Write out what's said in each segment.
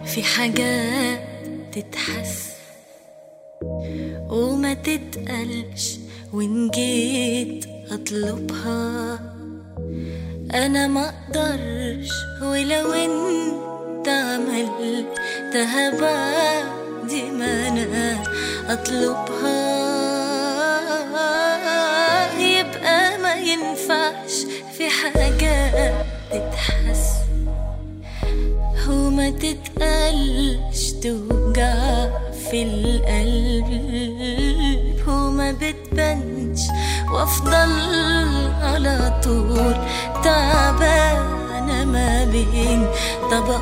في حاجات تتحس وما تتقلش، وإن جيت أطلبها أنا ما أقدرش، ولو أنت عملتها بعد ما أنا أطلبها يبقى ما ينفعش. في حاجات تتحس وما تتقلش، توجع في القلب وما بتبانش، وافضل على طول تعبانة ما بين طب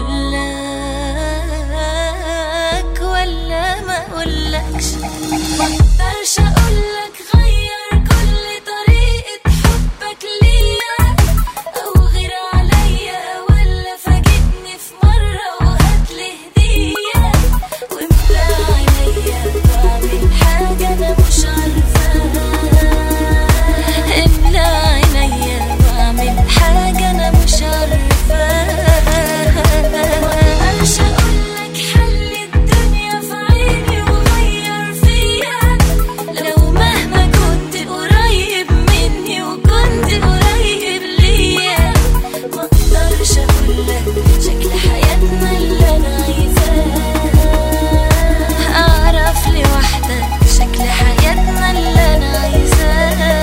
اقولك ولا ما اقولكش. مقدرش اقولك غير كل طريقة حبك ليا او غير عليا، ولا فاجئني في مرة وهاتلي هدية واملى عينيا بعمل حاجة انا مش عارفاها. املى عينيا بعمل حاجة انا مش عارفاها. مقدرش اقولك حل الدنيا في عيني وغير فيا، لو مهما كنت قريب مني وكنت قريب ليا. مقدرش اقولك شكل حياتنا اللي انا عايزاه، اعرف لوحدك شكل حياتنا اللي انا عايزاه.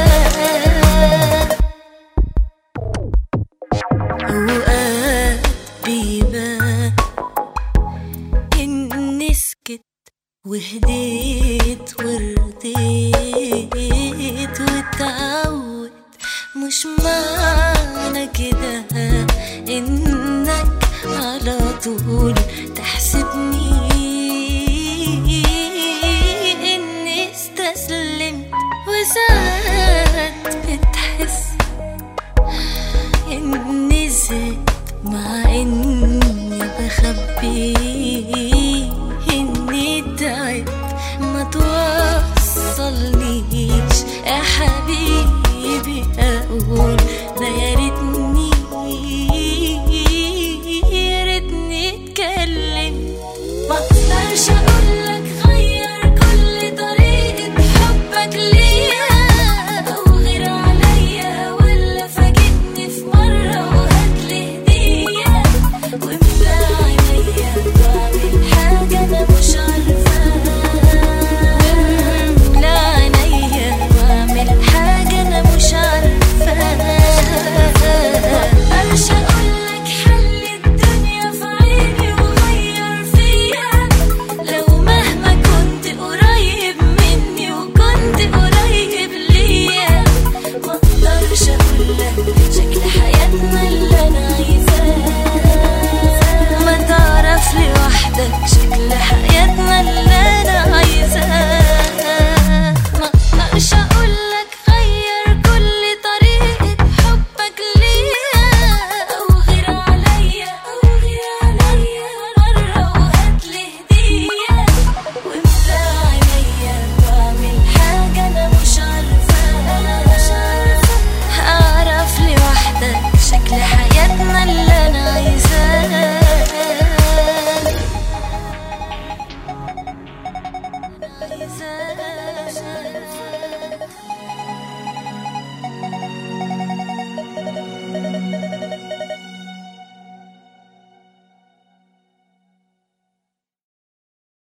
اوقات بيبان اني سكت وهديت ورضيت واتعود، مش معنى كده انك على طول تحسبني اني استسلمت. وساعات بتحس اني زدت مع اني بخبي اني تعبت ما توصلنيش يا حبيبي. اقول ده يا ريتني اتكلم. مقدرش اقولك غير كل طريقة حبك ليا او غير عليا، ولا فاجئني في مرة وهاتلي هدية واملى عينيا بعمل حاجة انا مش عارفاها. املى عينيا بعمل حاجة انا مش عارفاها. مقدرش اقولك حل الدنيا في عيني وغير فيا، لو مهما كنت قريب مني وكنت قريب ليا. مقدرش اقولك شكل حياتنا اللي انا عايزاه، ما تعرف لوحدك شكل حياتنا اللي انا عايزاه. مقدرش اقولك غير كل طريقة حبك ليا او غير عليا، مرة وهاتلي هدية واملى عينيا بعمل حاجة انا مش عارفاها. اعرف لوحدك شكل حياتنا اللي انا عايزاه.